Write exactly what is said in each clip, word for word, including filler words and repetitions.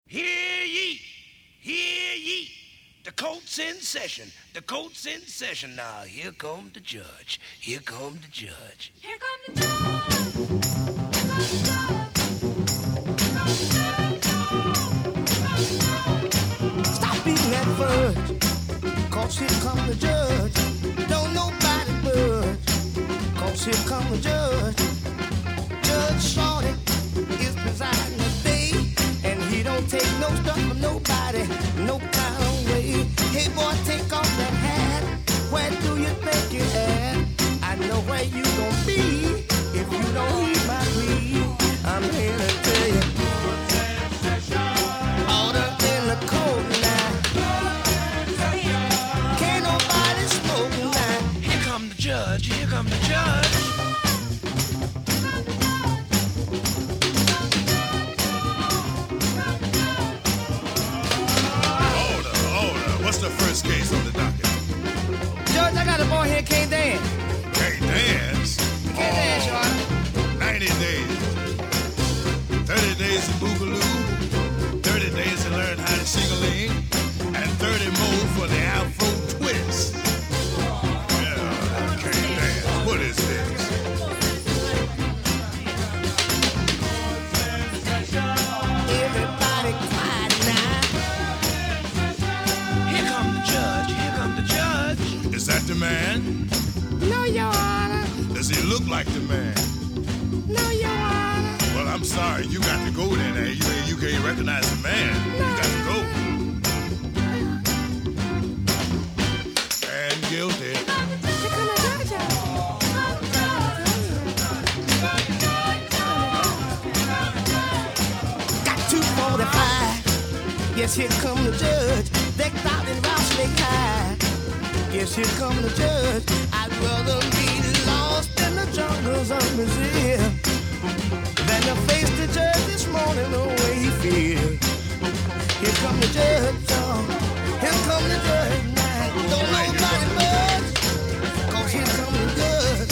Hear ye, hear ye. The court's in session. The court's in session. Now, here come the judge. Here come the judge. Here come the judge. Stop beating that fudge, cause here come the judge. Don't nobody budge, cause here come the judge. Judge Shorty is presiding today, and he don't take no stuff from nobody, no kind of way. Hey boy, take off that hat, where do you think you're at? I know where you gon' be if you don't heed my plea. I'm here to tell you, order in the court now. Can't nobody smoke now. Here come the judge. Here come the judge. What's the first case on the docket? Judge, I got a boy here can't dance. Can't dance? Can't dance, Your Honor. ninety days. thirty days of boogaloo. thirty days to learn how to sing-a-ling. And thirty more for the Afro twist. Yeah, can't dance. What is this? Everybody quiet now. Here come the judge. Here come the judge. Is that the man? No, Your Honor. Does he look like the man? No, Your Honor. Well, I'm sorry. You got to go then. eh? You, you can't recognize the man. You got to go. And guilty. Here come the judge. Got two forty-five. Yes, here come the judge. Decked out in rattlesnake hide. Yes, here come the judge. I'd rather be lost in the jungles of Missouri than to face the judge this morning the way he feels. Here come the judge, y'all. Here come the judge now. Don't nobody budge, cause here come the judge.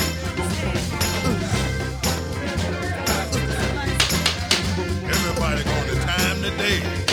Everybody going to time today.